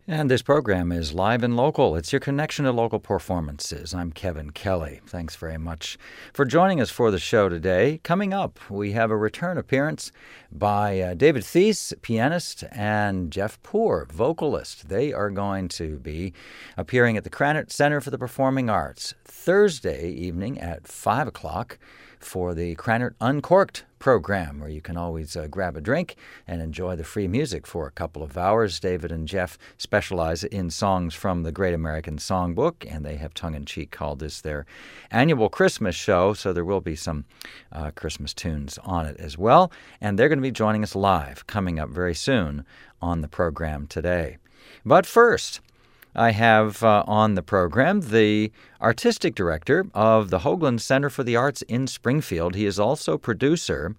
And this program is live and local. It's your connection to local performances. I'm Kevin Kelly. Thanks very much for joining us for the show today. Coming up, we have a return appearance by David Thies, pianist, and Jeff Poor, vocalist. They are going to be appearing at the Krannert Center for the Performing Arts Thursday evening at 5 o'clock for the Krannert Uncorked program, where you can always grab a drink and enjoy the free music for a couple of hours. David and Jeff specialize in songs from the Great American Songbook, and they have tongue-in-cheek called this their annual Christmas show, so there will be some Christmas tunes on it as well. And they're going to be joining us live coming up very soon on the program today. But first, I have on the program the artistic director of the Hoagland Center for the Arts in Springfield. He is also producer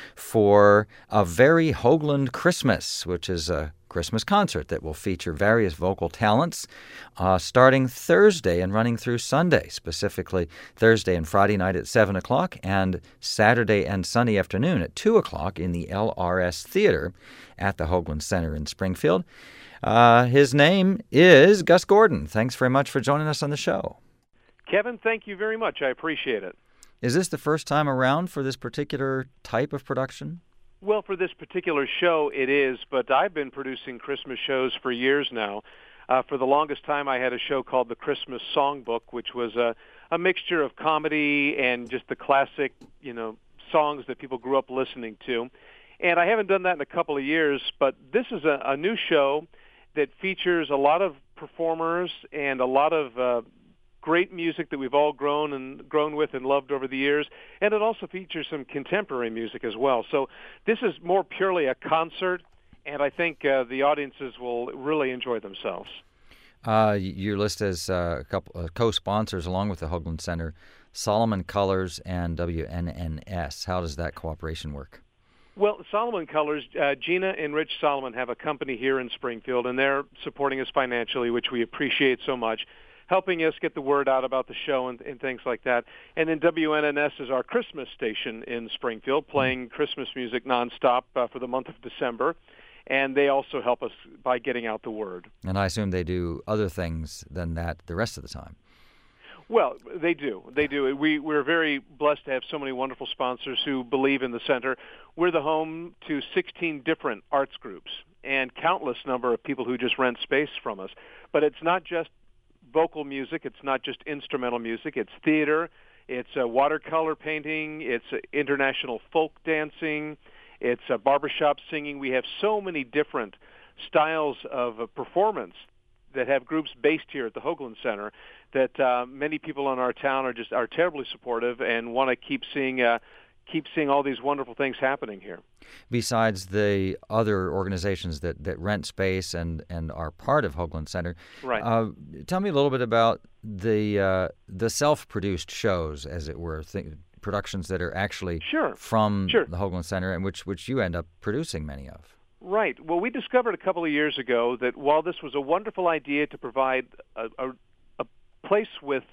for A Very Hoagland Christmas, which is a Christmas concert that will feature various vocal talents starting Thursday and running through Sunday, specifically Thursday and Friday night at 7 o'clock and Saturday and Sunday afternoon at 2 o'clock in the LRS Theater at the Hoagland Center in Springfield. His name is Gus Gordon. Thanks very much for joining us on the show. Kevin, thank you very much. I appreciate it. Is this the first time around for this particular type of production? Well, for this particular show, it is, but I've been producing Christmas shows for years now. For the longest time, I had a show called The Christmas Songbook, which was a mixture of comedy and just the classic, songs that people grew up listening to. And I haven't done that in a couple of years, but this is a new show that features a lot of performers and a lot of great music that we've all grown with and loved over the years, and it also features some contemporary music as well. So this is more purely a concert, and I think the audiences will really enjoy themselves. You're listed as a couple co-sponsors along with the Hoagland Center, Solomon Colors and WNNS. How does that cooperation work? Well, Solomon Colors, Gina and Rich Solomon have a company here in Springfield, and they're supporting us financially, which we appreciate so much, helping us get the word out about the show and things like that. And then WNNS is our Christmas station in Springfield, playing Christmas music nonstop for the month of December. And they also help us by getting out the word. And I assume they do other things than that the rest of the time. Well, they do. They do. We're very blessed to have so many wonderful sponsors who believe in the center. We're the home to 16 different arts groups and countless number of people who just rent space from us. But it's not just vocal music. It's not just instrumental music. It's theater. It's watercolor painting. It's international folk dancing. It's barbershop singing. We have so many different styles of performance that have groups based here at the Hoagland Center that many people in our town are terribly supportive and want to keep seeing all these wonderful things happening here. Besides the other organizations that rent space and are part of Hoagland Center, right? Tell me a little bit about the self-produced shows, as it were, productions that are actually from the Hoagland Center, and which you end up producing many of. Right. Well, we discovered a couple of years ago that while this was a wonderful idea to provide a place with,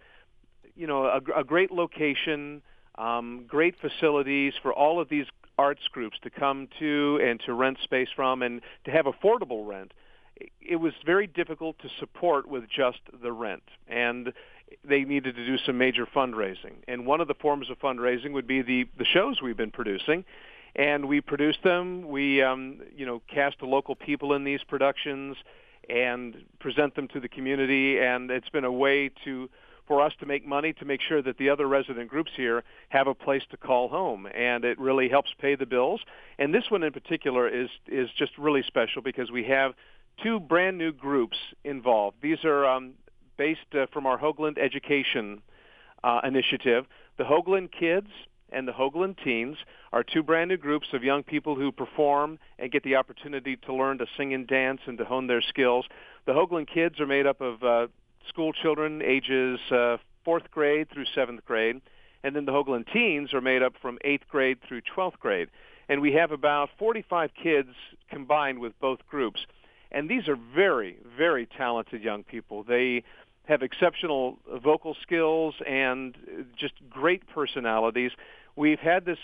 a great location, great facilities for all of these arts groups to come to and to rent space from and to have affordable rent, it was very difficult to support with just the rent. And they needed to do some major fundraising. And one of the forms of fundraising would be the shows we've been producing. And we produce them. We, cast the local people in these productions and present them to the community. And it's been a way for us to make money, to make sure that the other resident groups here have a place to call home. And it really helps pay the bills. And this one in particular is just really special because we have two brand new groups involved. These are based from our Hoagland Education initiative. The Hoagland Kids and the Hoagland Teens are two brand new groups of young people who perform and get the opportunity to learn to sing and dance and to hone their skills. The Hoagland Kids are made up of school children ages 4th grade through 7th grade, and then the Hoagland Teens are made up from 8th grade through 12th grade. And we have about 45 kids combined with both groups. And these are very, very talented young people. They have exceptional vocal skills and just great personalities. We've had this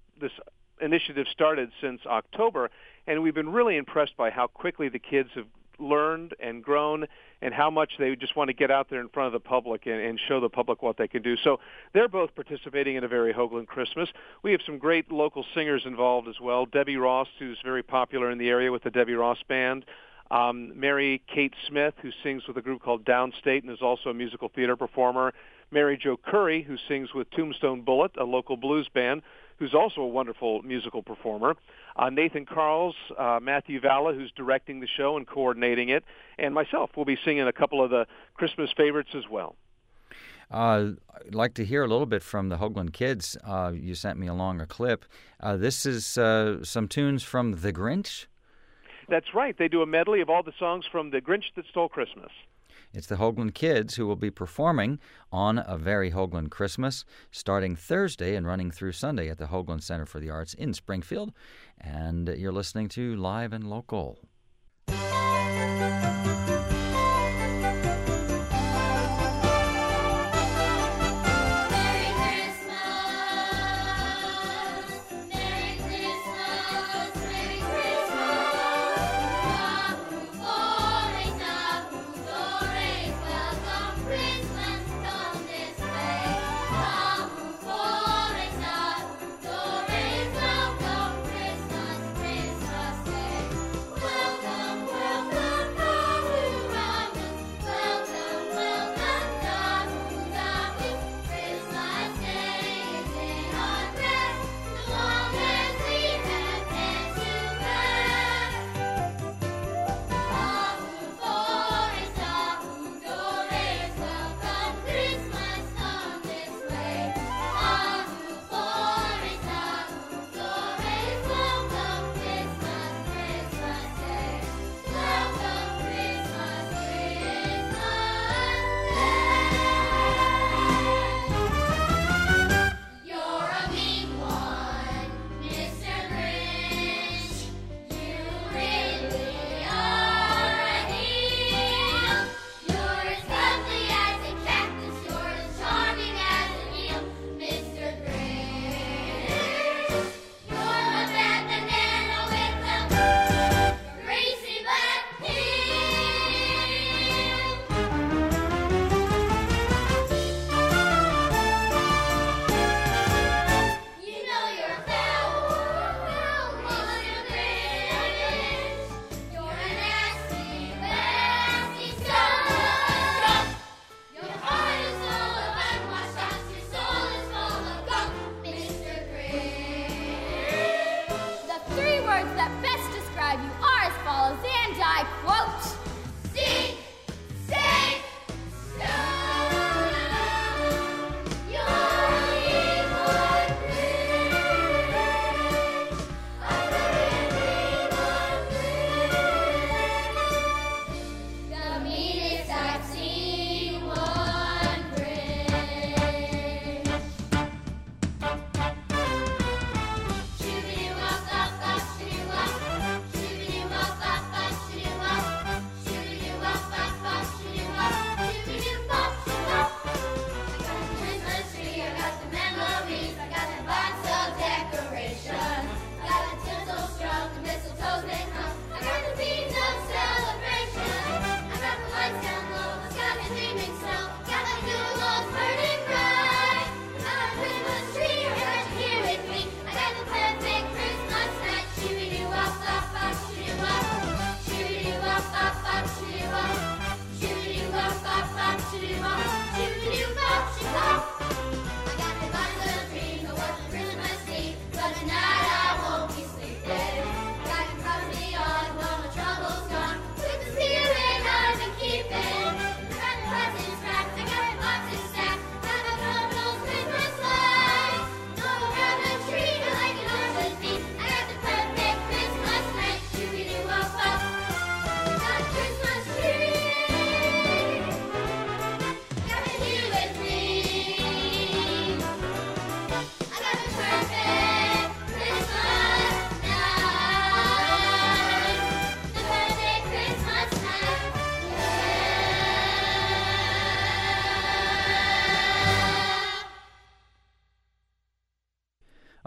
initiative started since October, and we've been really impressed by how quickly the kids have learned and grown, and how much they just want to get out there in front of the public and show the public what they can do. So they're both participating in a very Hoagland Christmas. We have some great local singers involved as well. Debbie Ross, who's very popular in the area with the Debbie Ross Band. Mary Kate Smith, who sings with a group called Downstate and is also a musical theater performer. Mary Jo Curry, who sings with Tombstone Bullet, a local blues band, who's also a wonderful musical performer. Nathan Carls, Matthew Valla, who's directing the show and coordinating it, and myself will be singing a couple of the Christmas favorites as well. I'd like to hear a little bit from the Hoagland Kids. You sent me along a clip. This is some tunes from The Grinch? That's right. They do a medley of all the songs from The Grinch That Stole Christmas. It's the Hoagland Kids who will be performing on A Very Hoagland Christmas starting Thursday and running through Sunday at the Hoagland Center for the Arts in Springfield. And you're listening to Live and Local.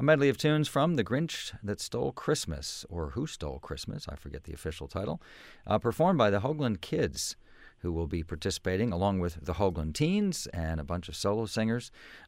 A medley of tunes from The Grinch That Stole Christmas, or Who Stole Christmas, I forget the official title, performed by the Hoagland Kids, who will be participating along with the Hoagland Teens and a bunch of solo singers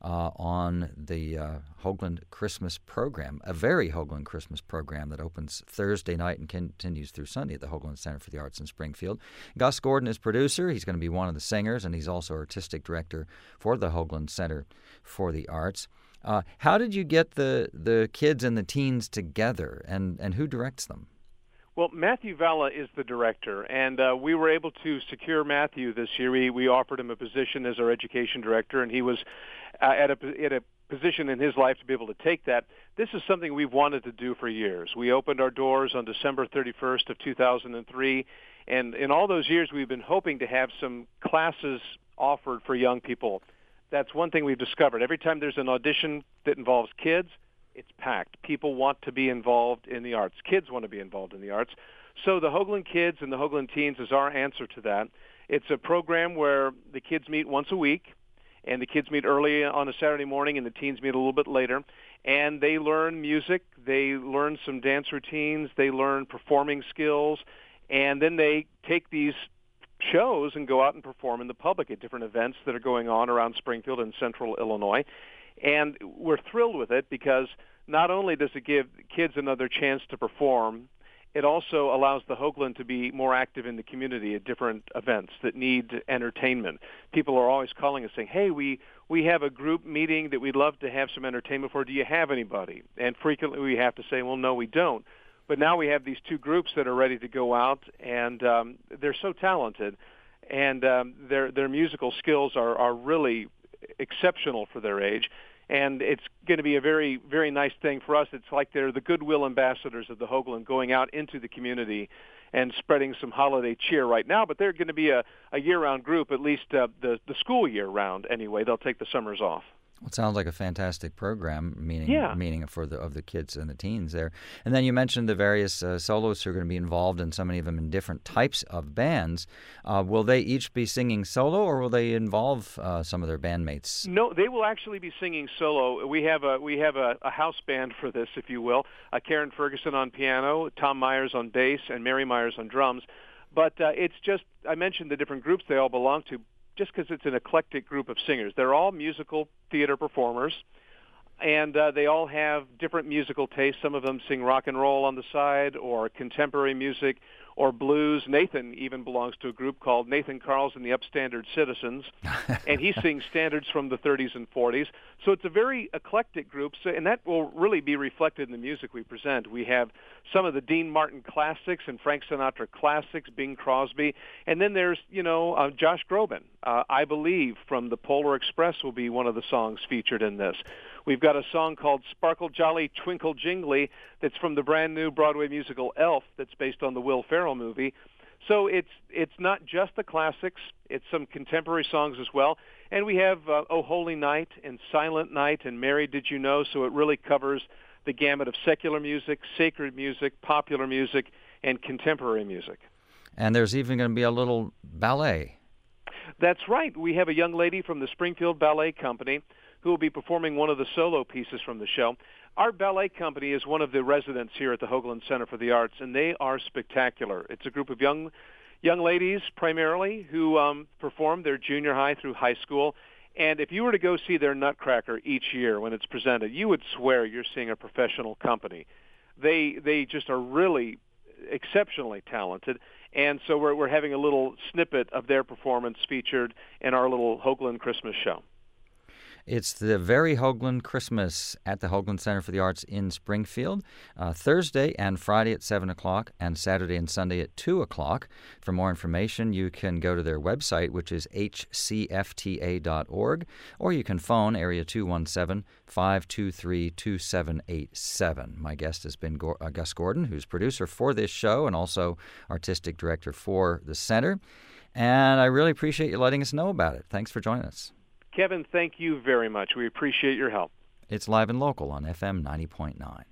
on the Hoagland Christmas program, a very Hoagland Christmas program that opens Thursday night and continues through Sunday at the Hoagland Center for the Arts in Springfield. Gus Gordon is producer. He's going to be one of the singers, and he's also artistic director for the Hoagland Center for the Arts. How did you get the kids and the teens together, and who directs them? Well, Matthew Valla is the director, and we were able to secure Matthew this year. We offered him a position as our education director, and he was at a position in his life to be able to take that. This is something we've wanted to do for years. We opened our doors on December 31st of 2003, and in all those years we've been hoping to have some classes offered for young people. That's one thing we've discovered. Every time there's an audition that involves kids, it's packed. People want to be involved in the arts. Kids want to be involved in the arts. So the Hoagland Kids and the Hoagland Teens is our answer to that. It's a program where the kids meet once a week, and the kids meet early on a Saturday morning, and the teens meet a little bit later. And they learn music. They learn some dance routines. They learn performing skills. And then they take these shows and go out and perform in the public at different events that are going on around Springfield and central Illinois. And we're thrilled with it because not only does it give kids another chance to perform, it also allows the Hoagland to be more active in the community at different events that need entertainment. People are always calling us saying, hey, we have a group meeting that we'd love to have some entertainment for. Do you have anybody? And frequently we have to say, well, no, we don't. But now we have these two groups that are ready to go out, and they're so talented, and their musical skills are really exceptional for their age, and it's going to be a very, very nice thing for us. It's like they're the goodwill ambassadors of the Hoagland going out into the community and spreading some holiday cheer right now, but they're going to be a year-round group, at least the school year-round anyway. They'll take the summers off. Well, it sounds like a fantastic program, meaning of the kids and the teens there. And then you mentioned the various soloists who are going to be involved, and so many of them in different types of bands. Will they each be singing solo, or will they involve some of their bandmates? No, they will actually be singing solo. We have a house band for this, if you will. Karen Ferguson on piano, Tom Myers on bass, and Mary Myers on drums. But it's just, I mentioned the different groups they all belong to, just because it's an eclectic group of singers. They're all musical theater performers, and they all have different musical tastes. Some of them sing rock and roll on the side, or contemporary music, or blues. Nathan even belongs to a group called Nathan Carls and the Upstandard Citizens, and he sings standards from the 30s and 40s. So it's a very eclectic group, and that will really be reflected in the music we present. We have some of the Dean Martin classics and Frank Sinatra classics, Bing Crosby, and then there's, Josh Groban. I Believe from the Polar Express will be one of the songs featured in this. We've got a song called Sparkle Jolly Twinkle Jingly that's from the brand new Broadway musical Elf that's based on the Will Ferrell movie. So it's not just the classics, it's some contemporary songs as well. And we have Oh Holy Night and Silent Night and Mary Did You Know, so it really covers the gamut of secular music, sacred music, popular music, and contemporary music. And there's even going to be a little ballet. That's right. We have a young lady from the Springfield Ballet Company who will be performing one of the solo pieces from the show. Our ballet company is one of the residents here at the Hoagland Center for the Arts, and they are spectacular. It's a group of young ladies primarily who perform their junior high through high school. And if you were to go see their Nutcracker each year when it's presented, you would swear you're seeing a professional company. They just are really exceptionally talented. And so we're having a little snippet of their performance featured in our little Hoagland Christmas show. It's the very Hoagland Christmas at the Hoagland Center for the Arts in Springfield, Thursday and Friday at 7 o'clock and Saturday and Sunday at 2 o'clock. For more information, you can go to their website, which is hcfta.org, or you can phone area 217-523-2787. My guest has been Gus Gordon, who's producer for this show and also artistic director for the center. And I really appreciate you letting us know about it. Thanks for joining us. Kevin, thank you very much. We appreciate your help. It's Live and Local on FM 90.9.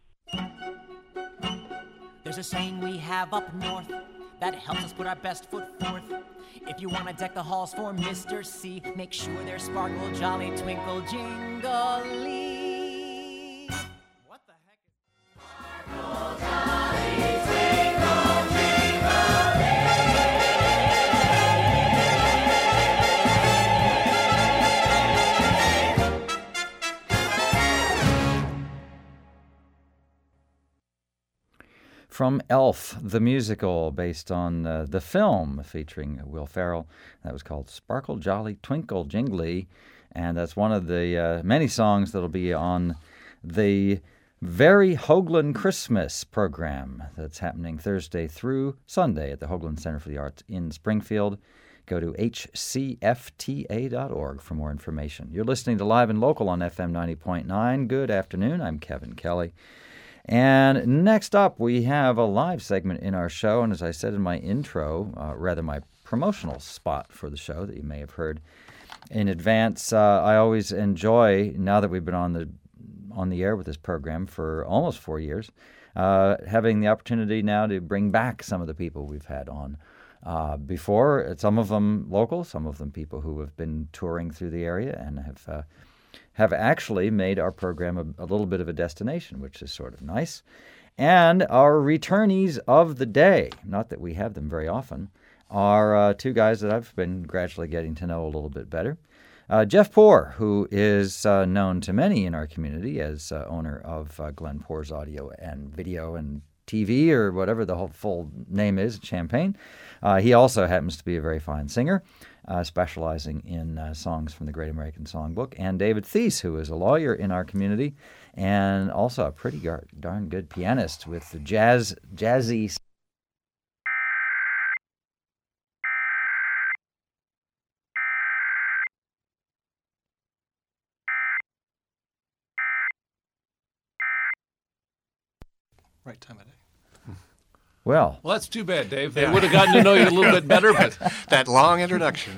There's a saying we have up north that helps us put our best foot forth. If you want to deck the halls for Mr. C, make sure they're sparkle, jolly, twinkle, jingly. from Elf, the musical based on the film featuring Will Ferrell. That was called Sparkle Jolly Twinkle Jingly, and that's one of the many songs that'll be on the Very Hoagland Christmas program that's happening Thursday through Sunday at the Hoagland Center for the Arts in Springfield. Go to hcfta.org for more information. You're listening to Live and Local on FM 90.9. Good afternoon. I'm Kevin Kelly. And next up, we have a live segment in our show. And as I said in my intro, my promotional spot for the show that you may have heard in advance, I always enjoy, now that we've been on the air with this program for almost 4 years, having the opportunity now to bring back some of the people we've had on before, some of them local, some of them people who have been touring through the area and have actually made our program a little bit of a destination, which is sort of nice. And our returnees of the day, not that we have them very often, are two guys that I've been gradually getting to know a little bit better. Jeff Poor, who is known to many in our community as owner of Glenn Poor's Audio and Video and TV, or whatever the whole full name is, Champaign. He also happens to be a very fine singer, specializing in songs from the Great American Songbook. And David Thies, who is a lawyer in our community and also a pretty darn good pianist with the jazzy. Right time of day. Well, that's too bad, Dave. They would have gotten to know you a little bit better, but that long introduction.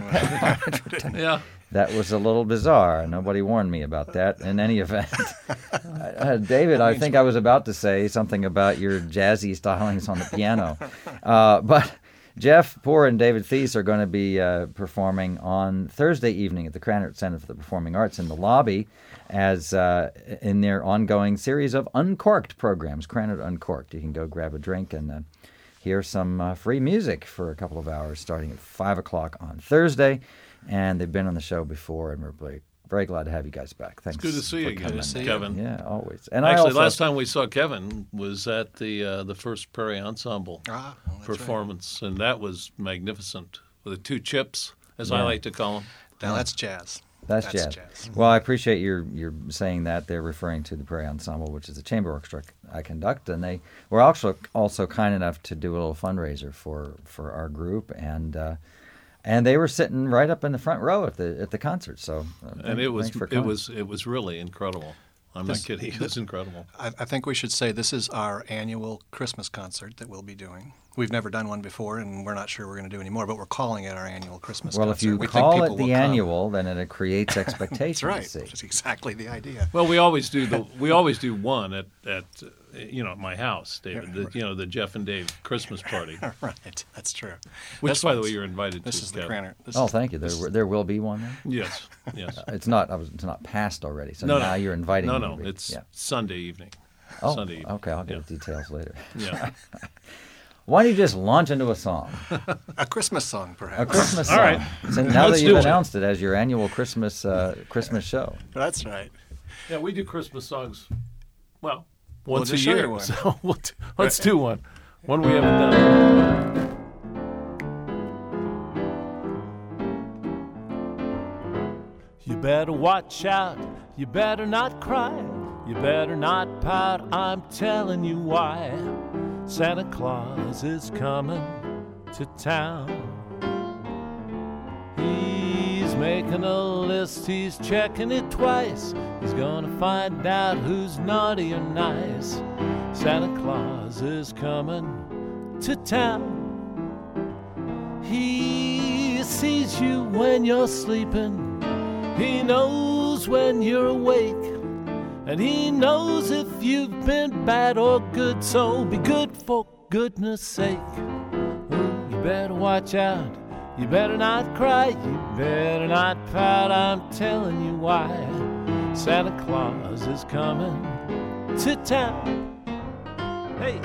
Yeah. That was a little bizarre. Nobody warned me about that in any event. David, I think I was about to say something about your jazzy stylings on the piano. But Jeff Poor and David Thies are going to be performing on Thursday evening at the Krannert Center for the Performing Arts in the lobby as in their ongoing series of Uncorked programs, Krannert Uncorked. You can go grab a drink and hear some free music for a couple of hours starting at 5 o'clock on Thursday. And they've been on the show before, and we're very glad to have you guys back. Thanks. It's good to see you again, Kevin. Yeah, always. And actually, last time we saw Kevin was at the First Prairie Ensemble performance, right. And that was magnificent with the two chips, as I like to call them. Now that's jazz. That's jazz. Well, I appreciate your saying that. They're referring to the Prairie Ensemble, which is a chamber orchestra I conduct, and they were also kind enough to do a little fundraiser for our group, and they were sitting right up in the front row at the concert. So, and it was really incredible. I'm not kidding. It was incredible. I think we should say this is our annual Christmas concert that we'll be doing. We've never done one before, and we're not sure we're going to do any more, but we're calling it our annual Christmas concert. Well, if you call it the annual, then it creates expectation. That's right. That's exactly the idea. Well, we always do one at my house, David. The Jeff and Dave Christmas party. Right. That's true. Which, by the way, you're invited to. This is the Krannert. Thank you. There will be one then? Yes. It's not passed already, so now you're inviting me. No, it's Sunday evening. Oh, Sunday evening. Okay, I'll get the details later. Yeah. Why don't you just launch into a song? A Christmas song, perhaps. A Christmas song. All right. So now that you've announced it as your annual Christmas show. That's right. Yeah, we do Christmas songs, once a year. One. So let's do one. One we haven't done. You better watch out. You better not cry. You better not pout. I'm telling you why. Santa Claus is coming to town. He's making a list, he's checking it twice. He's gonna find out who's naughty or nice. Santa Claus is coming to town. He sees you when you're sleeping. He knows when you're awake. And he knows if you've been bad or good, so be good for goodness sake. Ooh, you better watch out, you better not cry, you better not pout, I'm telling you why. Santa Claus is coming to town. Hey!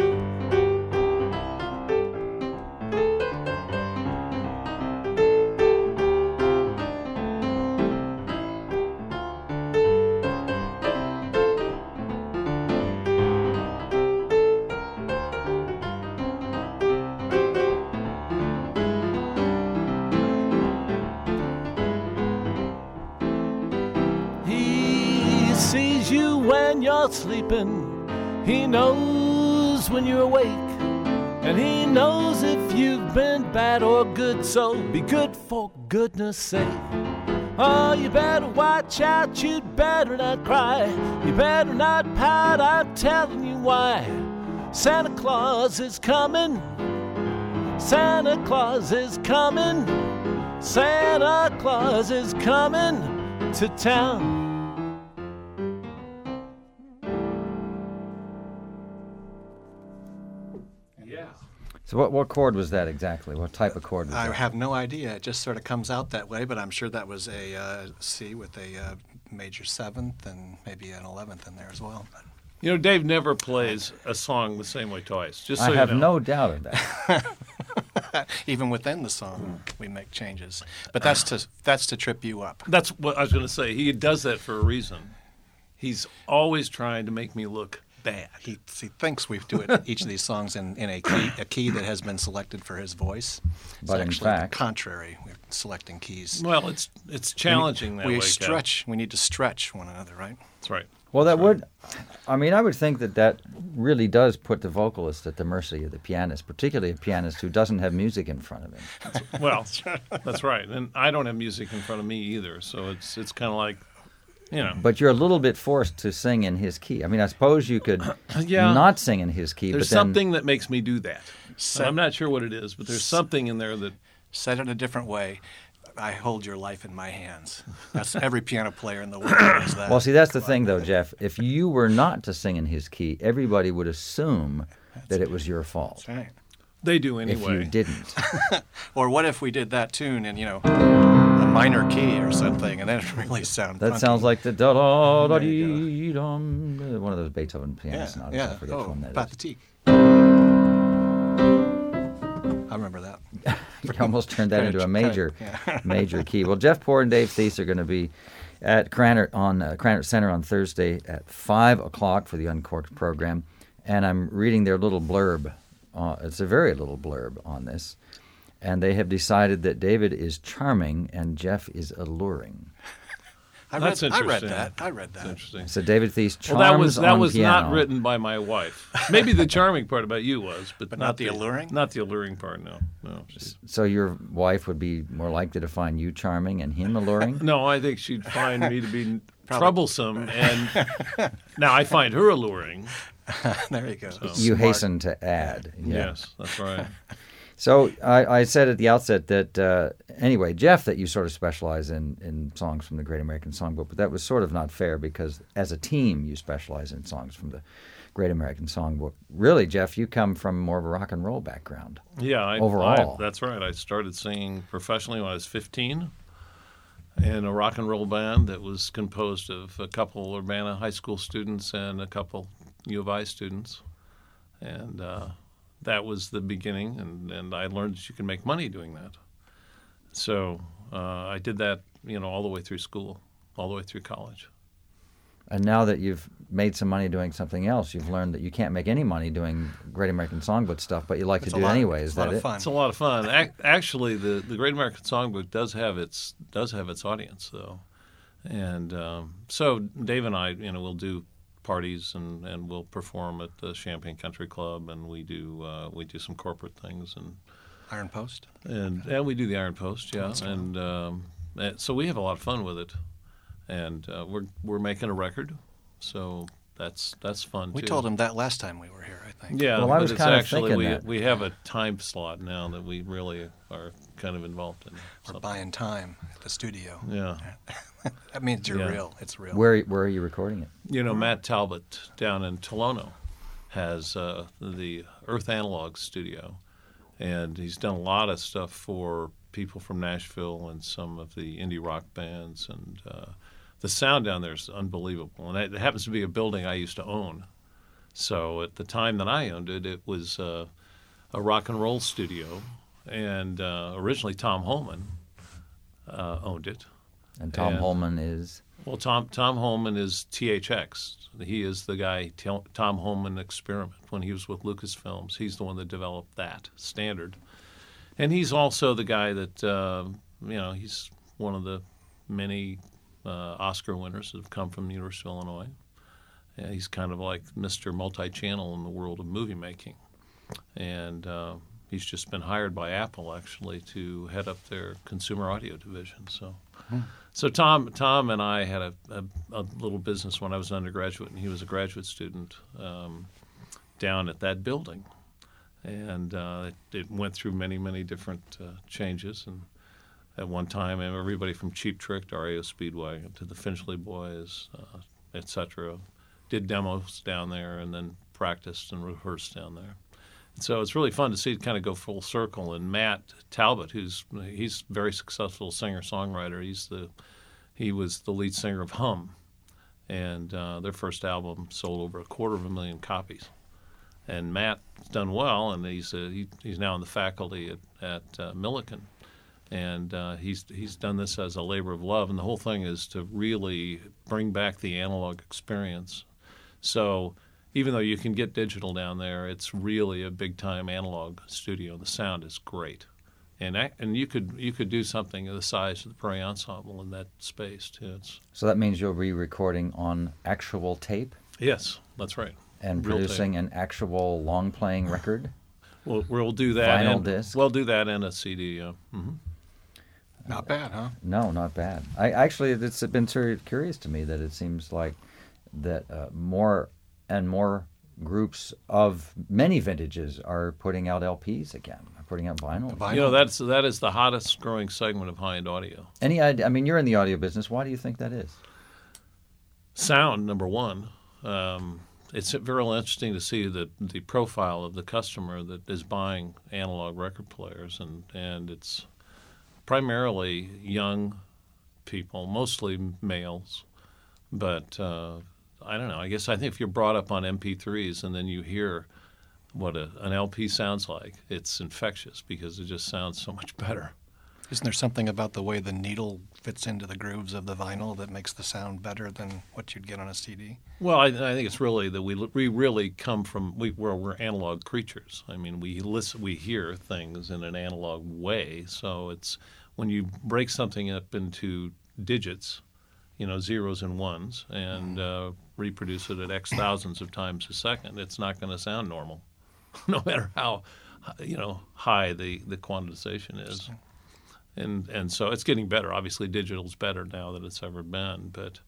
you're sleeping. He knows when you're awake. And he knows if you've been bad or good, so be good for goodness sake. Oh, you better watch out, you'd better not cry. You better not pout, I'm telling you why. Santa Claus is coming. Santa Claus is coming. Santa Claus is coming to town. So what chord was that exactly? What type of chord was I that? have no idea. It just sort of comes out that way, but I'm sure that was a C with a major 7th and maybe an 11th in there as well. You know, Dave never plays a song the same way twice. Just so I have you know. no doubt of that. Even within the song, we make changes. But that's to trip you up. That's what I was going to say. He does that for a reason. He's always trying to make me look bad. He thinks we do each of these songs in a key that has been selected for his voice. But it's in actually fact, the contrary. We're selecting keys. Well, it's challenging that way. We Kev. stretch. We need to stretch one another, right? That's right. well, that would, I mean, I would think that really does put the vocalist at the mercy of the pianist, particularly a pianist who doesn't have music in front of him. Well, that's right. And I don't have music in front of me either, so it's kind of like, you know. But you're a little bit forced to sing in his key. I mean, I suppose you could Yeah. not sing in his key, There's but then something that makes me do that. I'm not sure what it is, but there's something in there that. Said it a different way. I hold your life in my hands. That's every piano player in the world knows that. Well, see, that's the thing, though, Jeff. If you were not to sing in his key, everybody would assume that it was your fault. That's right. They do If anyway. you didn't. Or what if we did that tune in, a minor key or something, and then it really sounds That funky. sounds like the da da da There you dee dum. One of those Beethoven piano sonatas. I forget which one that is. Pathétique. I remember that. You almost turned that into a major, yeah. major key. Well, Jeff Poor and Dave Thies are going to be at Cranert Center on Thursday at 5 o'clock for the Uncorked program, and I'm reading their little blurb. It's a very little blurb on this, and they have decided that David is charming and Jeff is alluring. That's interesting. I read that. That's interesting. So David Thies charms Well, that on was piano. not written by my wife. Maybe the charming part about you was, but not the alluring? Not the alluring part. No. So your wife would be more likely to find you charming and him alluring? No, I think she'd find me to be troublesome, and now I find her alluring. There you go. You hasten to add. Yeah. Yes, that's right. So I said at the outset that, anyway, Jeff, that you sort of specialize in songs from the Great American Songbook, but that was sort of not fair because as a team you specialize in songs from the Great American Songbook. Really, Jeff, you come from more of a rock and roll background. Yeah, Overall. that's right. I started singing professionally when I was 15 in a rock and roll band that was composed of a couple Urbana high school students and a couple U of I students. And that was the beginning, and I learned that you can make money doing that. So I did that, all the way through school, all the way through college. And now that you've made some money doing something else, you've learned that you can't make any money doing Great American Songbook stuff, but you like to do it anyway. Is that it? It's a lot of fun. Actually, the Great American Songbook does have its audience, though, and so Dave and I, will do parties and we'll perform at the Champaign Country Club, and we do some corporate things and Iron Post. And we do the Iron Post, yeah, and so we have a lot of fun with it. And we're making a record, so that's fun. We too. told him that last time we were here, I think. Yeah, well, I but was it's kind of actually thinking that. we have a time slot now that we really are kind of involved in. We're buying time at the studio. Yeah, That means you're Yeah. real. It's real. Where are you recording it? Matt Talbot down in Tolono has the Earth Analog studio, and he's done a lot of stuff for people from Nashville and some of the indie rock bands, and the sound down there is unbelievable. And it happens to be a building I used to own. So at the time that I owned it, it was a rock and roll studio, and originally Tom Holman owned it. And Tom Holman is? Well, Tom Holman is THX. He is the guy, Tom Holman Experiment, when he was with Lucasfilms. He's the one that developed that standard. And he's also the guy that, he's one of the many Oscar winners that have come from the University of Illinois. He's kind of like Mr. Multi-Channel in the world of movie making. And he's just been hired by Apple, actually, to head up their consumer audio division. So Tom and I had a little business when I was an undergraduate, and he was a graduate student down at that building. And it went through many, many different changes. And at one time, everybody from Cheap Trick to REO Speedwagon to the Finchley Boys, et cetera, did demos down there and then practiced and rehearsed down there. And so it's really fun to see it kind of go full circle. And Matt Talbot, he's a very successful singer-songwriter. He was the lead singer of Hum, and their first album sold over 250,000 copies. And Matt's done well, and he's now in the faculty at Millikan. And he's done this as a labor of love, and the whole thing is to really bring back the analog experience. So even though you can get digital down there, it's really a big-time analog studio. The sound is great, and you could do something of the size of the Prairie Ensemble in that space too. So that means you'll be recording on actual tape? Yes, that's right. And Real producing tape. an actual long-playing record? We'll do that. Vinyl disc? We'll do that in a CD. Yeah. Mm-hmm. Not bad, huh? No, not bad. It's been sort of curious to me that it seems like that more and more groups of many vintages are putting out LPs again, are putting out vinyl. That is the hottest growing segment of high-end audio. Any idea? I mean, you're in the audio business. Why do you think that is? Sound, number one. It's very interesting to see the profile of the customer that is buying analog record players, and it's primarily young people, mostly males, but I don't know. I think if you're brought up on MP3s and then you hear what an LP sounds like, it's infectious because it just sounds so much better. Isn't there something about the way the needle fits into the grooves of the vinyl that makes the sound better than what you'd get on a CD? Well, I think it's really that we really come from we're analog creatures. I mean, we hear things in an analog way. So it's when you break something up into digits, zeros and ones, and reproduce it at X thousands of times a second, it's not going to sound normal, no matter how high the quantization is. And so it's getting better. Obviously, digital's better now than it's ever been, but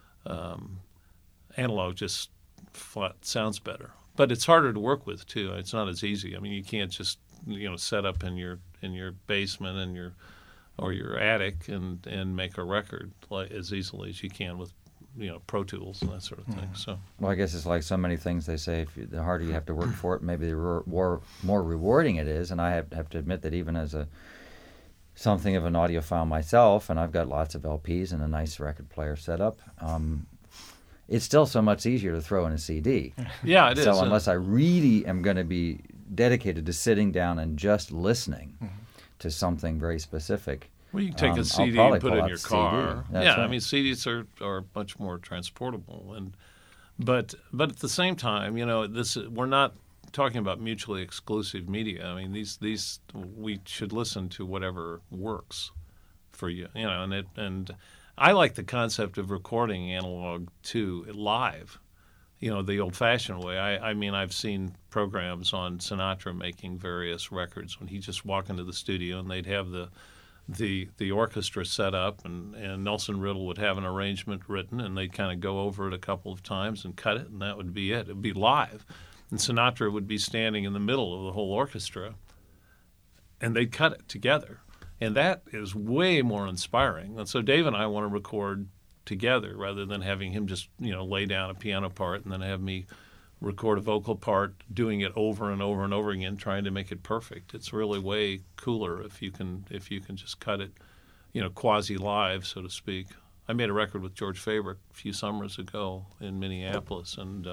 analog just flat sounds better. But it's harder to work with too. It's not as easy. I mean, you can't just set up in your basement and your attic and make a record as easily as you can with Pro Tools and that sort of thing. So well, I guess it's like so many things they say. The harder you have to work for it, maybe the more rewarding it is. And I have to admit that even as something of an audiophile myself, and I've got lots of LPs and a nice record player set up, it's still so much easier to throw in a CD. Yeah, it is. So unless I really am going to be dedicated to sitting down and just listening to something very specific. Well, you can take a CD and put it in your car. Yeah, right. I mean, CDs are much more transportable, but at the same time, we're not talking about mutually exclusive media. I mean, these we should listen to whatever works for you, and I like the concept of recording analog too live, the old-fashioned way. I mean, I've seen programs on Sinatra making various records when he'd just walk into the studio and they'd have the orchestra set up and Nelson Riddle would have an arrangement written and they'd kind of go over it a couple of times and cut it, and that would be it. It would be live. And Sinatra would be standing in the middle of the whole orchestra, and they'd cut it together. And that is way more inspiring. And so Dave and I want to record together rather than having him just, lay down a piano part and then have me record a vocal part, doing it over and over and over again, trying to make it perfect. It's really way cooler if you can just cut it, quasi-live, so to speak. I made a record with George Fabric a few summers ago in Minneapolis, and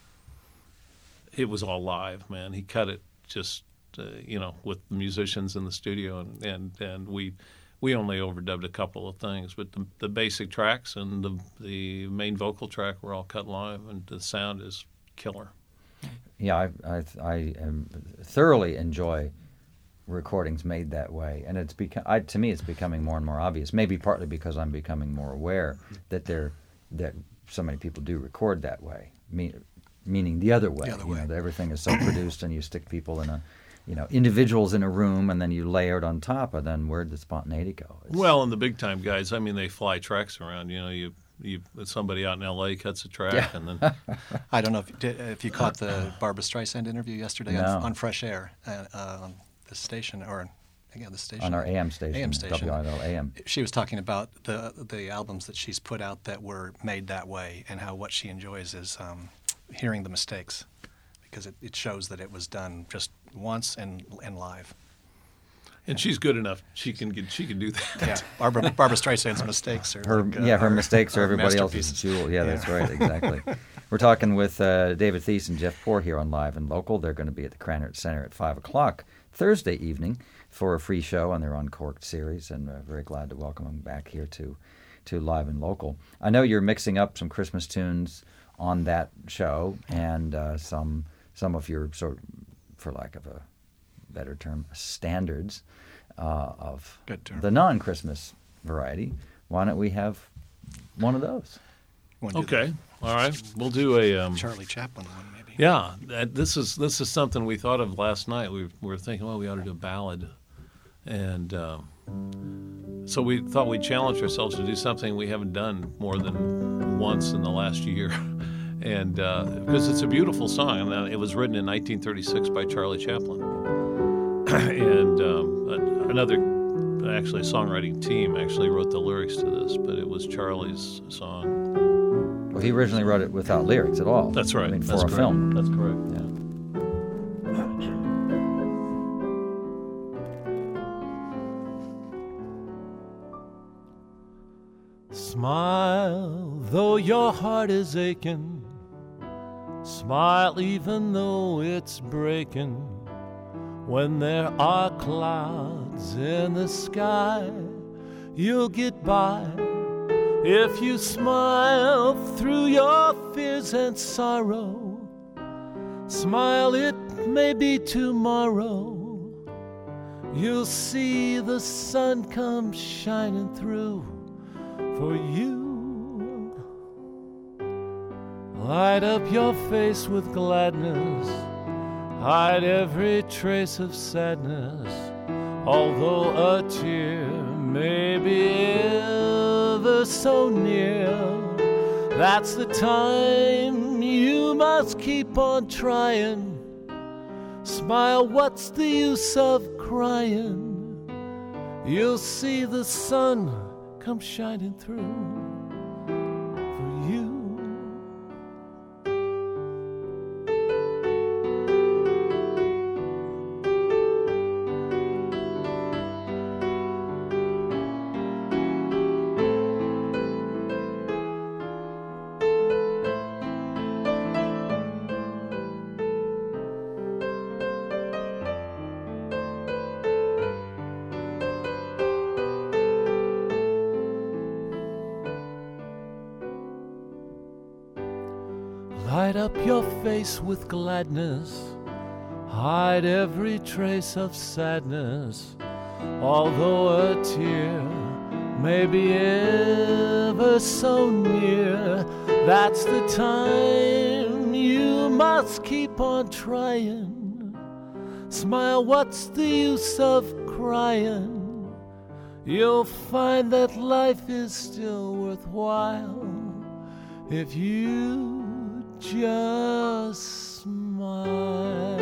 it was all live, man. He cut it just, with the musicians in the studio, and we only overdubbed a couple of things, but the basic tracks and the main vocal track were all cut live, and the sound is killer. Yeah, I thoroughly enjoy recordings made that way, and to me it's becoming more and more obvious. Maybe partly because I'm becoming more aware that so many people do record that way. meaning the other way. The other way. That everything is so produced, and you stick people in individuals in a room, and then you layer it on top, and then where'd the spontaneity go? Well, and the big time guys, I mean, they fly tracks around. You somebody out in L.A. cuts a track, and then I don't know if you caught the Barbra Streisand interview yesterday on Fresh Air on the station, the station on our AM station, WIL AM. She was talking about the albums that she's put out that were made that way, and how what she enjoys is hearing the mistakes, because it shows that it was done just once and live. And she's good enough; she can do that. Yeah, Barbra Streisand's mistakes are her mistakes are everybody else's jewel. Yeah, that's right, exactly. We're talking with David Thies and Jeff Poor here on Live and Local. They're going to be at the Krannert Center at 5:00 Thursday evening for a free show on their Uncorked series, and very glad to welcome them back here to Live and Local. I know you're mixing up some Christmas tunes on that show, and some of your sort of, for lack of a better term, standards of the non-Christmas variety. Why don't we have one of those? Okay, all right. We'll do a Charlie Chaplin one, maybe. Yeah, this is something we thought of last night. We were thinking, well, we ought to do a ballad, and so we thought we'd challenge ourselves to do something we haven't done more than once in the last year. And because it's a beautiful song, and it was written in 1936 by Charlie Chaplin, and another songwriting team actually wrote the lyrics to this, but it was Charlie's song. Well, he originally wrote it without lyrics at all. That's right. I mean, That's for a correct. film. That's correct. Yeah. Smile, though your heart is aching. Smile, even though it's breaking. When there are clouds in the sky, you'll get by. If you smile through your fears and sorrow, smile, it may be tomorrow. You'll see the sun come shining through for you. Light up your face with gladness, hide every trace of sadness. Although a tear may be ever so near, that's the time you must keep on trying. Smile, what's the use of crying? You'll see the sun come shining through for you. Light up your face with gladness, hide every trace of sadness. Although a tear may be ever so near, that's the time you must keep on trying. Smile, what's the use of crying? You'll find that life is still worthwhile if you just smile.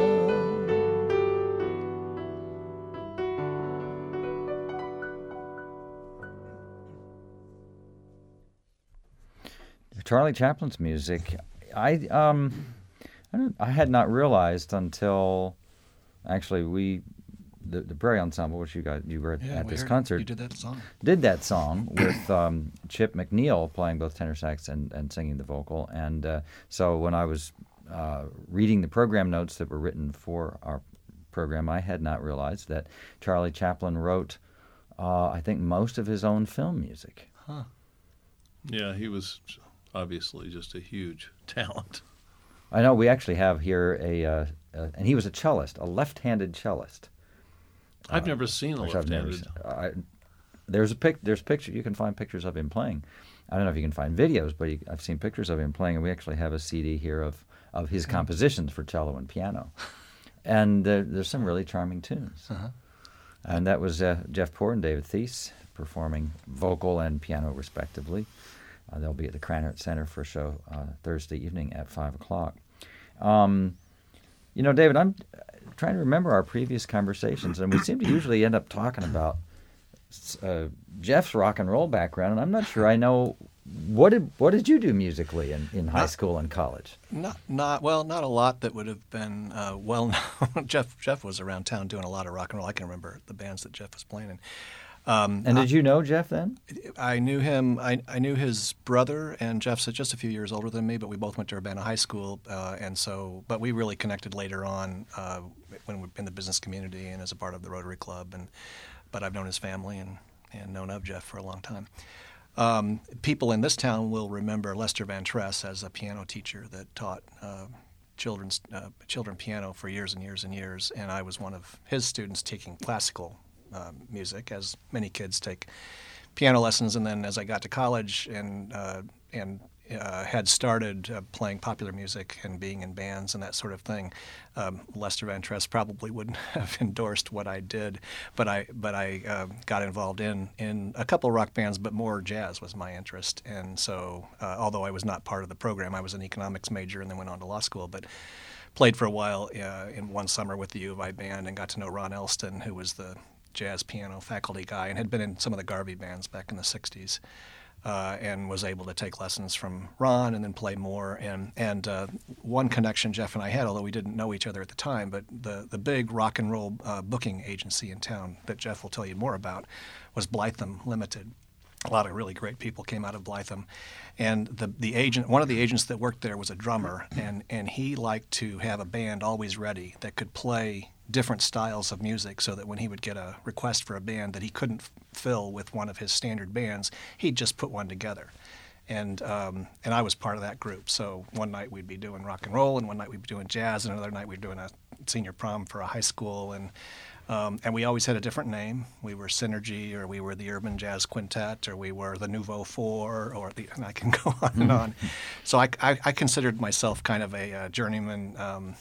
Charlie Chaplin's music, I had not realized until actually the Prairie Ensemble, which you were at this concert. You did that song with Chip McNeil playing both tenor sax and singing the vocal. And so when I was reading the program notes that were written for our program, I had not realized that Charlie Chaplin wrote, I think, most of his own film music. Huh. Yeah, he was obviously just a huge talent. I know we actually have here and he was a cellist, a left-handed cellist. I've never seen a left-handed. there's picture. You can find pictures of him playing. I don't know if you can find videos, but I've seen pictures of him playing, and we actually have a CD here of his compositions for cello and piano. And there's some really charming tunes. Uh-huh. And that was Jeff Poor and David Thies performing vocal and piano respectively. They'll be at the Cranert Center for a show Thursday evening at 5 o'clock. David, I'm trying to remember our previous conversations, and we seem to usually end up talking about Jeff's rock and roll background, and I'm not sure I know what did you do musically in high school and college? Not a lot that would have been well known. Jeff was around town doing a lot of rock and roll. I can remember the bands that Jeff was playing in. And did you know Jeff then? I knew him. I knew his brother, and Jeff's just a few years older than me, but we both went to Urbana High School, but we really connected later on when we were in the business community and as a part of the Rotary Club. But I've known his family and known of Jeff for a long time. People in this town will remember Lester Van Tress as a piano teacher that taught children piano for years and years and years, and I was one of his students taking classical music, as many kids take piano lessons. And then as I got to college and had started playing popular music and being in bands and that sort of thing, Lester Van Tress probably wouldn't have endorsed what I did, but I got involved in a couple of rock bands, but more jazz was my interest. And so although I was not part of the program, I was an economics major and then went on to law school, but played for a while in one summer with the U of I band and got to know Ron Elston, who was the jazz piano faculty guy and had been in some of the Garvey bands back in the 60s. And was able to take lessons from Ron and then play more. And one connection Jeff and I had, although we didn't know each other at the time, but the big rock and roll booking agency in town that Jeff will tell you more about was Blytham Limited. A lot of really great people came out of Blytham. And one of the agents that worked there was a drummer, and he liked to have a band always ready that could play different styles of music, so that when he would get a request for a band that he couldn't fill with one of his standard bands, he'd just put one together. And I was part of that group. So one night we'd be doing rock and roll, and one night we'd be doing jazz, and another night we'd be doing a senior prom for a high school. And we always had a different name. We were Synergy, or we were the Urban Jazz Quintet, or we were the Nouveau Four, and I can go on and on. So I considered myself kind of a journeyman,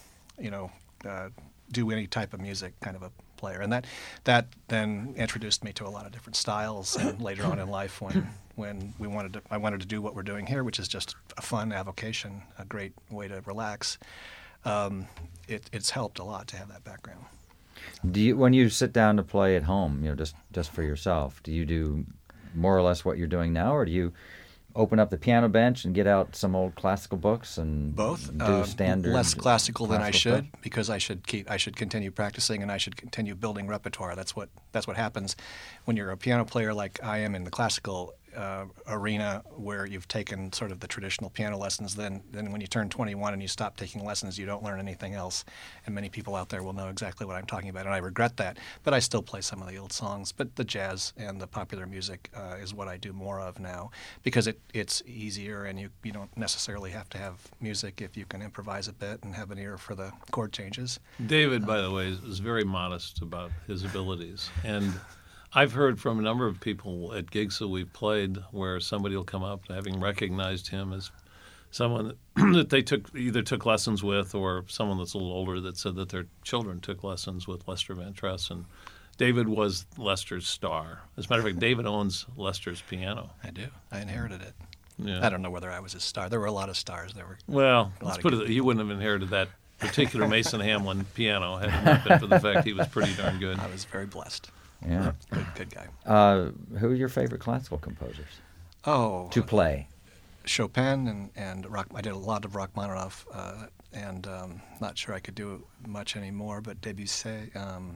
do any type of music kind of a player. And that then introduced me to a lot of different styles. And later on in life, when I wanted to do what we're doing here, which is just a fun avocation, a great way to relax, it's helped a lot to have that background. When you sit down to play at home, just for yourself, do you do more or less what you're doing now, or do you open up the piano bench and get out some old classical books and both do standard? Less classical than I should, stuff? because I should continue practicing, and I should continue building repertoire. That's what happens when you're a piano player like I am in the classical arena, where you've taken sort of the traditional piano lessons. Then when you turn 21 and you stop taking lessons, you don't learn anything else. And many people out there will know exactly what I'm talking about, and I regret that. But I still play some of the old songs. But the jazz and the popular music is what I do more of now, because it's easier, and you don't necessarily have to have music if you can improvise a bit and have an ear for the chord changes. David, by the way, is very modest about his abilities. And I've heard from a number of people at gigs that we've played where somebody will come up, having recognized him as someone that they either took lessons with, or someone that's a little older that said that their children took lessons with Lester Van Tress. And David was Lester's star. As a matter of fact, David owns Lester's piano. I do. I inherited it. Yeah. I don't know whether I was his star. There were a lot of stars. Let's put it, he wouldn't have inherited that particular Mason Hamlin piano had it not been for the fact he was pretty darn good. I was very blessed. Yeah. Good guy. Who are your favorite classical composers? Oh. To play? Chopin and Rock. I did a lot of Rachmaninoff, and not sure I could do much anymore, but Debussy.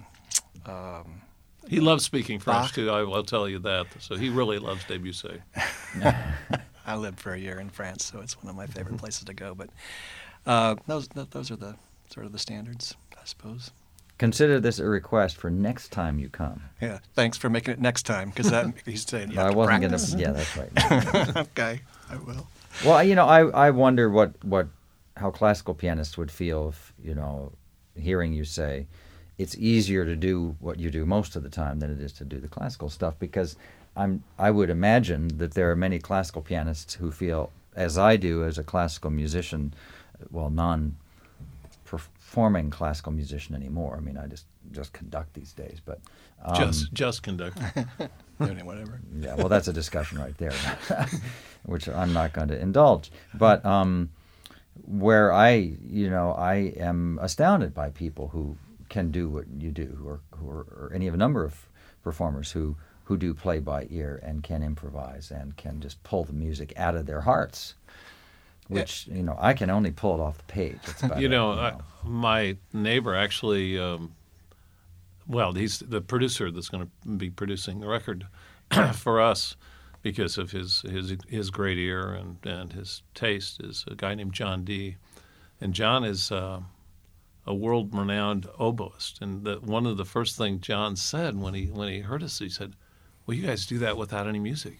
He loves speaking French, Bach. too, I will tell you that. So he really loves Debussy. I lived for a year in France, so it's one of my favorite places to go. But those are the sort of the standards, I suppose. Consider this a request for next time you come. Yeah, thanks for making it next time, because he's saying you have I to wasn't practice. Yeah, that's right. Okay, I will. Well, I wonder how classical pianists would feel if, hearing you say, it's easier to do what you do most of the time than it is to do the classical stuff, because I would imagine that there are many classical pianists who feel, as I do as a classical musician, well, non-performing classical musician anymore. I mean, I just conduct these days, but just conduct. Whatever. Yeah, well, that's a discussion right there, which I'm not going to indulge. But where I am astounded by people who can do what you do, or any of a number of performers who do play by ear and can improvise and can just pull the music out of their hearts, which I can only pull it off the page. That's about it, my neighbor actually. He's the producer that's going to be producing the record for us because of his great ear and his taste, is a guy named John D. And John is a world-renowned oboist. And one of the first things John said when he heard us, he said, "Well, you guys do that without any music."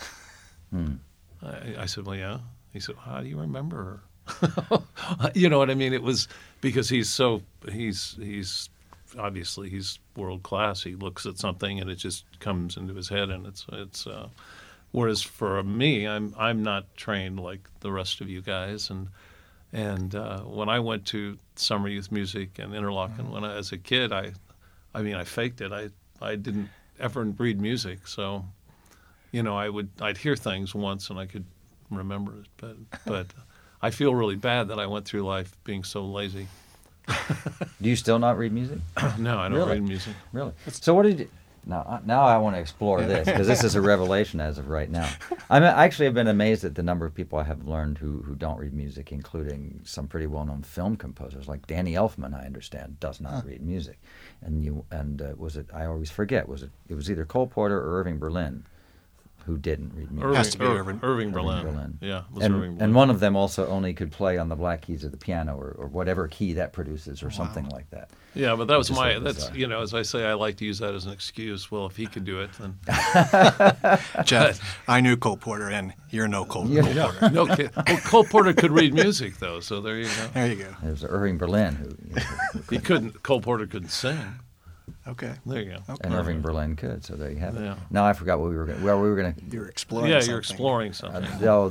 I said, "Well, yeah." He said, "How do you remember her?" You know what I mean? It was because he's obviously he's world class. He looks at something and it just comes into his head, and it's whereas for me, I'm not trained like the rest of you guys, and when I went to summer youth music and Interlochen when as a kid, I faked it. I didn't ever read music, so I'd hear things once and I could remember it, but I feel really bad that I went through life being so lazy. Do you still not read music? No, I don't Really? read music. Really? So what did you... Now I want to explore this, because this is a revelation as of right now. I actually have been amazed at the number of people I have learned who don't read music, including some pretty well-known film composers, like Danny Elfman, I understand, does not read music. Was it, I always forget, it was either Cole Porter or Irving Berlin who didn't read music. Has to be Irving Berlin. Yeah, it was And Irving Berlin. and one of them also only could play on the black keys of the piano, or whatever key that produces, or something like that. Yeah, but that was Just my. so That's bizarre. as I say, I like to use that as an excuse. Well, if he could do it, then Jeff, I knew Cole Porter, and you're no Cole Porter. no kid. Well, Cole Porter could read music though, so there you go. There you go. It was Irving Berlin who He couldn't. Cole Porter couldn't sing. Okay. There you go. Okay. and Irving Berlin could. So there you have it. Yeah. Now I forgot what we were going. Well, we were going to. You're exploring Yeah, something. you're exploring something.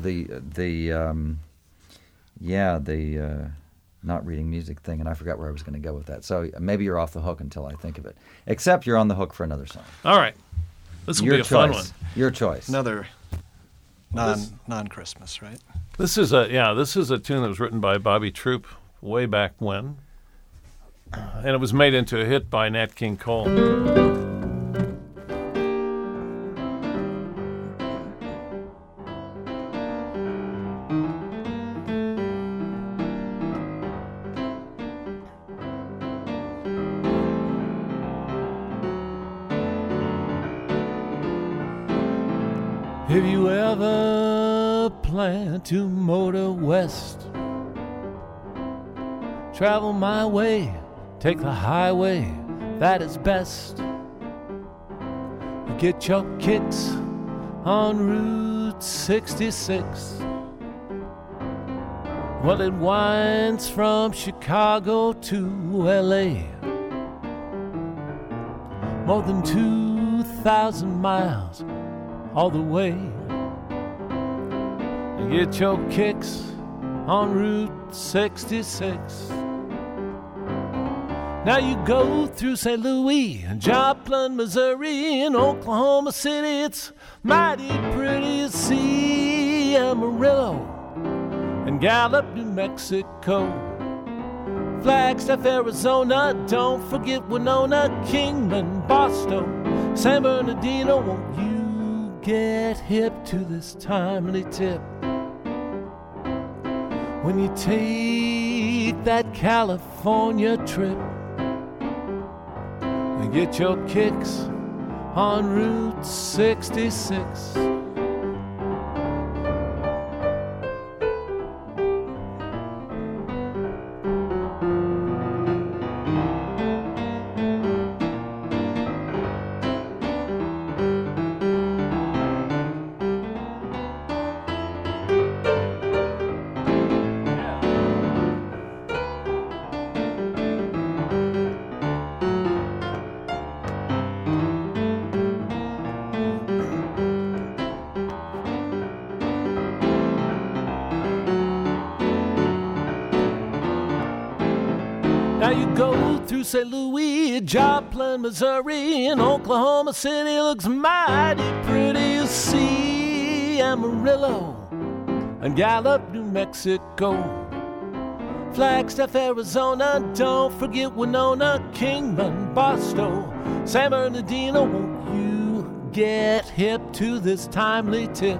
The not reading music thing, and I forgot where I was going to go with that. So maybe you're off the hook until I think of it. Except you're on the hook for another song. All right, this will Your be a choice. fun one. Your choice. Another non-Christmas, right? This is a tune that was written by Bobby Troup way back when, and it was made into a hit by Nat King Cole. If you ever plan to motor west, travel my way, take the highway, that is best. You get your kicks on Route 66. Well, it winds from Chicago to LA. More than 2,000 miles all the way. You get your kicks on Route 66. Now you go through St. Louis and Joplin, Missouri, and Oklahoma City. It's mighty pretty to see Amarillo and Gallup, New Mexico, Flagstaff, Arizona. Don't forget Winona, Kingman, Barstow, San Bernardino. Won't you get hip to this timely tip when you take that California trip and get your kicks on Route 66. through St. Louis, Joplin, Missouri, and Oklahoma City looks mighty pretty. You see Amarillo and Gallup, New Mexico, Flagstaff, Arizona, don't forget Winona, Kingman, Barstow, San Bernardino. Won't you get hip to this timely tip?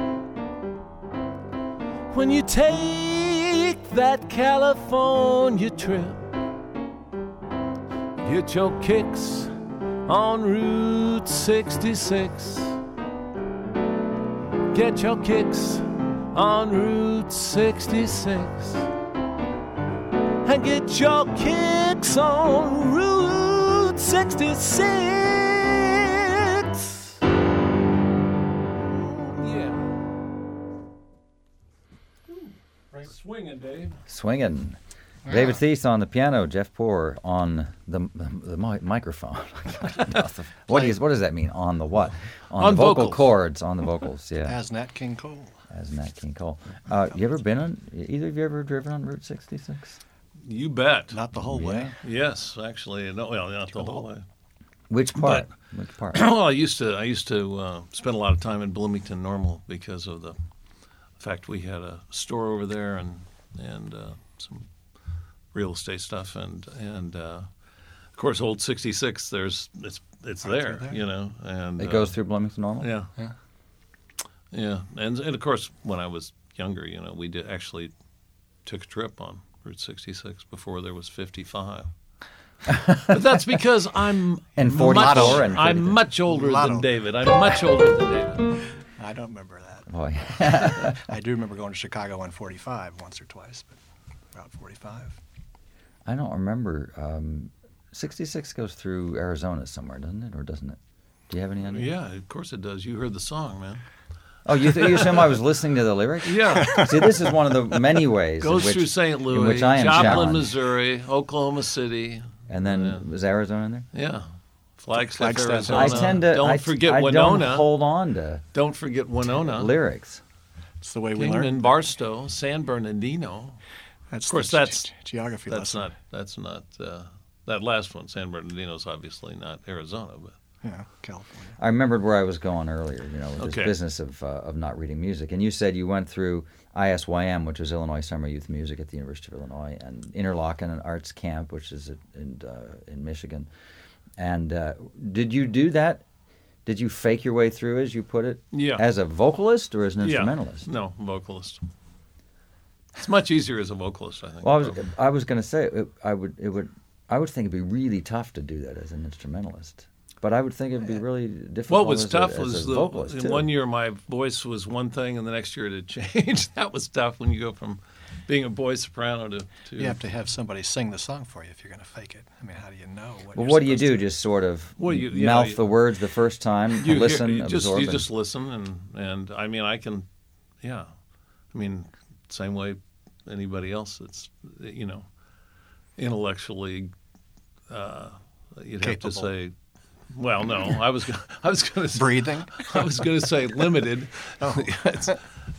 When you take that California trip, get your kicks on Route 66. Get your kicks on Route 66. And get your kicks on Route 66. Yeah. Swinging, Dave. Swinging. David Thies on the piano, Jeff Poor on the microphone. What does that mean? On the what? On the vocal vocals. cords, on the vocals, yeah. As Nat King Cole. As Nat King Cole. You ever been on, either of you ever driven on Route 66? You bet. Not the whole way. Yes, actually, no, well, not the whole way. Which part? Which part? Well, I used to spend a lot of time in Bloomington Normal because of the fact we had a store over there and some real estate stuff and of course old 66. It's there, you know, and It goes through Bloomington Normal? Yeah, and of course when I was younger, you know, we actually took a trip on Route 66 before there was 55. But that's because I'm And 44 and I'm 55. much older than David. I'm much older than David. I don't remember that. Boy. I do remember going to Chicago on 45 once or twice, but Route 45. I don't remember. 66 goes through Arizona somewhere, doesn't it? Or doesn't it? Do you have any idea? Yeah, of course it does. You heard the song, man. Oh, you assume I was listening to the lyrics? Yeah. See, this is one of the many ways Goes in which, through St. in Louis, which I am Joplin, challenged. Missouri, Oklahoma City. And then was Arizona in there? Yeah. Flagstaff, Flagstaff, Arizona. I tend to. Don't I forget I Winona. don't hold on to Don't forget Winona. lyrics. It's the way we Kingman, learn. Barstow, San Bernardino. That's Of course, the that's geography That's lesson. not that last one. San Bernardino's obviously not Arizona, but Yeah, California. I remembered where I was going earlier, you know, with this Okay. business of not reading music. And you said you went through ISYM, which is Illinois Summer Youth Music at the University of Illinois, and Interlochen and Arts Camp, which is in Michigan. And did you do that? Did you fake your way through, as you put it, Yeah. as a vocalist or as an yeah. instrumentalist? No, vocalist. It's much easier as a vocalist, I think. Well, I was going to say I would think it'd be really tough to do that as an instrumentalist. But I would think it'd be really difficult. What was as tough a was vocalist, in too. one year my voice was one thing, and the next year it had changed. That was tough when you go from being a boy soprano to You have to have somebody sing the song for you if you're going to fake it. I mean, how do you know what Well, you're what do you supposed do? to Just sort of Well, you mouth know, the words the first time, you listen, hear, absorb. you and- just listen, and I mean I can, yeah, I mean same way anybody else that's intellectually you'd Capable. have to say. Well, no, I was going to Breathing? I was going to say limited. Oh. It's,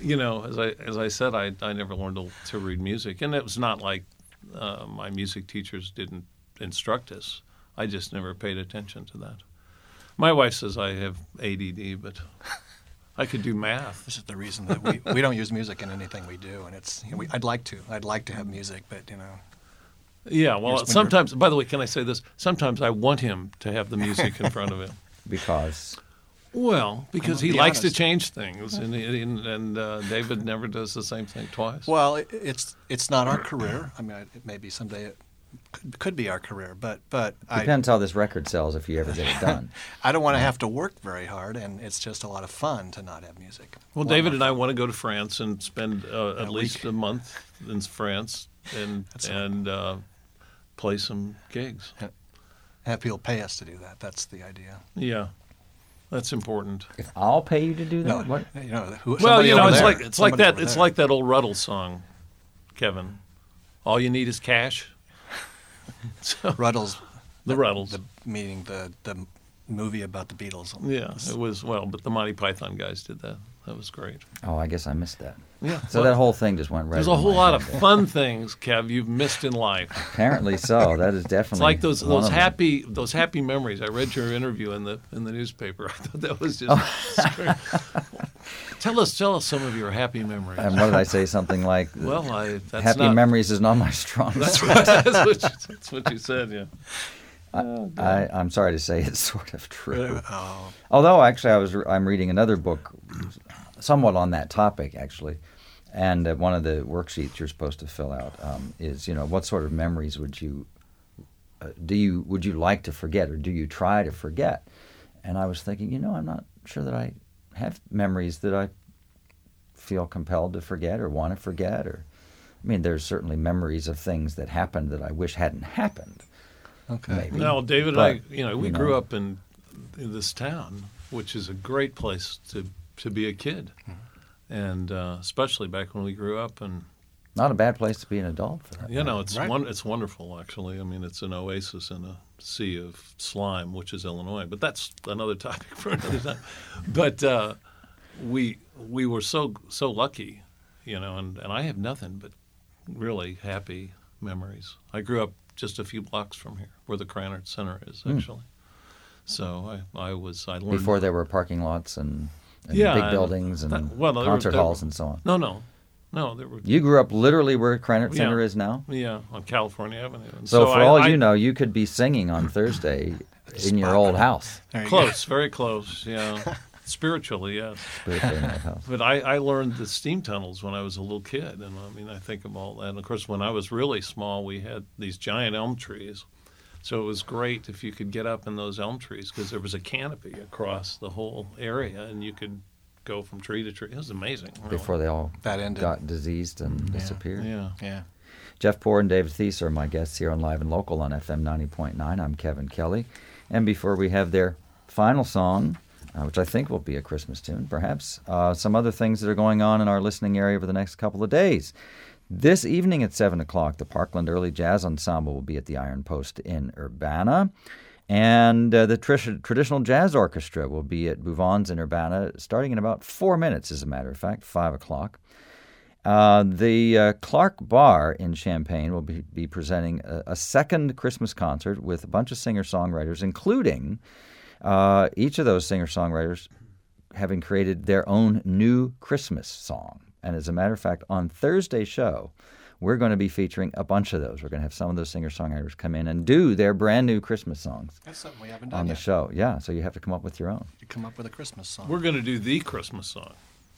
as I said, I never learned to read music, and it was not like my music teachers didn't instruct us. I just never paid attention to that. My wife says I have ADD, but I could do math. This is the reason that we don't use music in anything we do, and it's I'd like to have music, but Yeah, well, When you're- sometimes. By the way, can I say this? Sometimes I want him to have the music in front of him. because Well, because gonna he be likes to honest. change things, and David never does the same thing twice. well, it's not our career. I mean, it maybe someday it could be our career, but depends how this record sells if you ever get it done. I don't want to have to work very hard, and it's just a lot of fun to not have music. Well, David and I want to go to France and spend at A least week. a month in France and play some gigs. have people pay us to do that. That's the idea. Yeah, that's important. If I'll pay you to do that, No, what? Well, somebody over it's there. like Somebody that. over It's there. like that old Ruddle song, Kevin. All you need is cash. So, Ruddles. the Ruddles. Meaning the movie about the Beatles. Yeah, it was but the Monty Python guys did that. That was great. Oh, I guess I missed that. Yeah. So that whole thing just went right. There's a over whole my lot head of there. fun things, Kev, you've missed in life. Apparently so. That is It's definitely like those one of them. happy memories. I read your interview in the newspaper. I thought that was just great. Tell us some of your happy memories. And what did I say? Something like, Well, that's happy not, memories is not my strong That's suit. right. That's what you said. Yeah. I'm sorry to say it's sort of true. Oh, Although actually I'm reading another book somewhat on that topic actually, and one of the worksheets you're supposed to fill out is what sort of memories would you like to forget, or do you try to forget? And I was thinking, I'm not sure that I have memories that I feel compelled to forget or want to forget. There's certainly memories of things that happened that I wish hadn't happened. okay. Maybe. No, David But, and I, we grew up in this town, which is a great place to be a kid, and especially back when we grew up. And Not a bad place to be an adult for that. it's Right. it's wonderful actually. It's an oasis in a sea of slime, which is Illinois. But that's another topic for another time. But we were so lucky, and I have nothing but really happy memories. I grew up just a few blocks from here, where the Cranard Center is actually. So I learned Before there were parking lots and Yeah, big and buildings and there were- concert there halls were- and so on. No, there were You grew up literally where Cranard Center Yeah. is now? on California Avenue. And So for all I- you know, you could be singing on Thursday in your old house. There you close, very close. Yeah, spiritually, yes. Spiritually in that house. But I learned the steam tunnels when I was a little kid, and I think of all that. And of course, when I was really small, we had these giant elm trees, so it was great if you could get up in those elm trees because there was a canopy across the whole area, and you could go from tree to tree. It was amazing. Really. Before they all That ended. got diseased and disappeared. Yeah. Yeah. Jeff Poor and David Thies are my guests here on Live and Local on FM 90.9. I'm Kevin Kelly. And before we have their final song, which I think will be a Christmas tune, perhaps, some other things that are going on in our listening area over the next couple of days. This evening at 7 o'clock, the Parkland Early Jazz Ensemble will be at the Iron Post in Urbana. And the Traditional Jazz Orchestra will be at Bouvons in Urbana, starting in about 4 minutes, as a matter of fact, 5 o'clock. The Clark Bar in Champaign will be presenting a second Christmas concert with a bunch of singer-songwriters, including each of those singer-songwriters having created their own new Christmas song. And as a matter of fact, on Thursday's show, we're going to be featuring a bunch of those. We're going to have some of those singer-songwriters come in and do their brand new Christmas songs That's something we haven't done on the yet. show. Yeah, so you have to come up with your own. You come up with a Christmas song. We're going to do the Christmas song.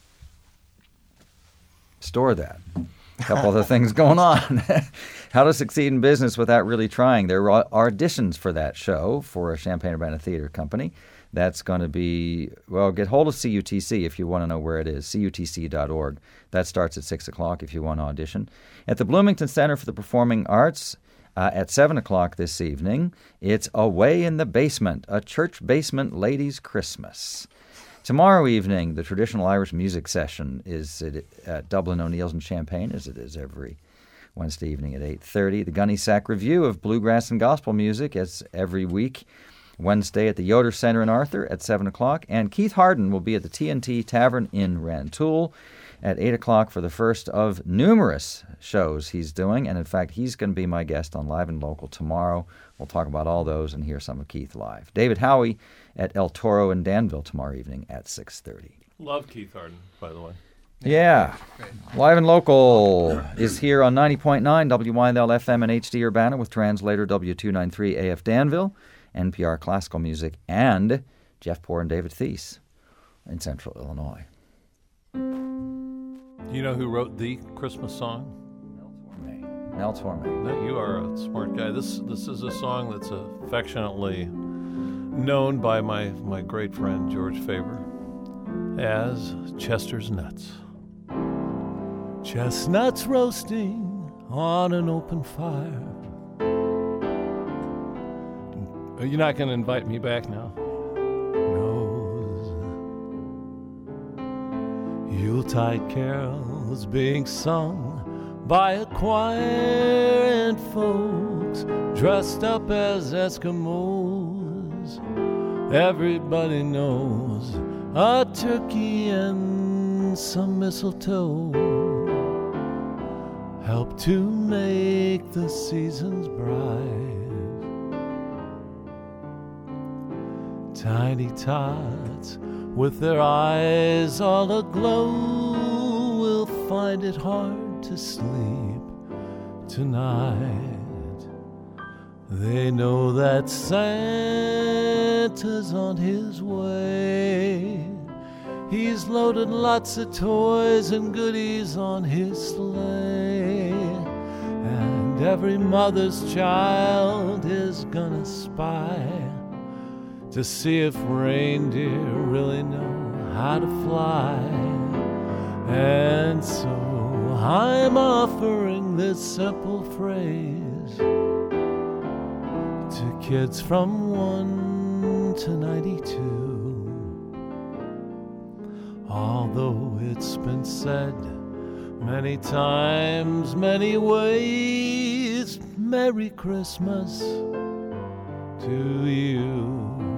Store that. A couple other things going on. How to succeed in business without really trying. There are auditions for that show for a Champaign-Urbana Theater Company. That's going to be, get hold of CUTC if you want to know where it is, cutc.org. That starts at 6 o'clock if you want to audition. At the Bloomington Center for the Performing Arts at 7 o'clock this evening, it's Away in the Basement, a church basement ladies' Christmas. Tomorrow evening, the traditional Irish music session is at Dublin O'Neill's in Champaign, as it is every Wednesday evening at 8:30. The Gunny Sack Review of Bluegrass and Gospel Music, as every week, Wednesday at the Yoder Center in Arthur at 7 o'clock. And Keith Harden will be at the TNT Tavern in Rantoul at 8 o'clock for the first of numerous shows he's doing. And in fact, he's going to be my guest on Live and Local tomorrow. We'll talk about all those and hear some of Keith live. David Howie at El Toro in Danville tomorrow evening at 6:30. Love Keith Harden, by the way. Yeah. Live and Local is here on 90.9 WYNL FM and HD Urbana with translator W293 AF Danville, NPR Classical Music, and Jeff Poor and David Thies in Central Illinois. You know who wrote the Christmas song? Mel Torme. No, you are a smart guy. This is a song that's affectionately known by my great friend George Faber as Chester's Nuts. Chestnuts roasting on an open fire. You're not going to invite me back now? No. Yuletide carols being sung by a choir and folks dressed up as Eskimos. Everybody knows a turkey and and some mistletoe help to make the seasons bright. Tiny tots with their eyes all aglow will find it hard to sleep tonight. They know that Santa's on his way. He's loaded lots of toys and goodies on his sleigh. And every mother's child is gonna spy to see if reindeer really know how to fly. And so I'm offering this simple phrase to kids from 1 to 92. Although it's been said many times, many ways, Merry Christmas to you.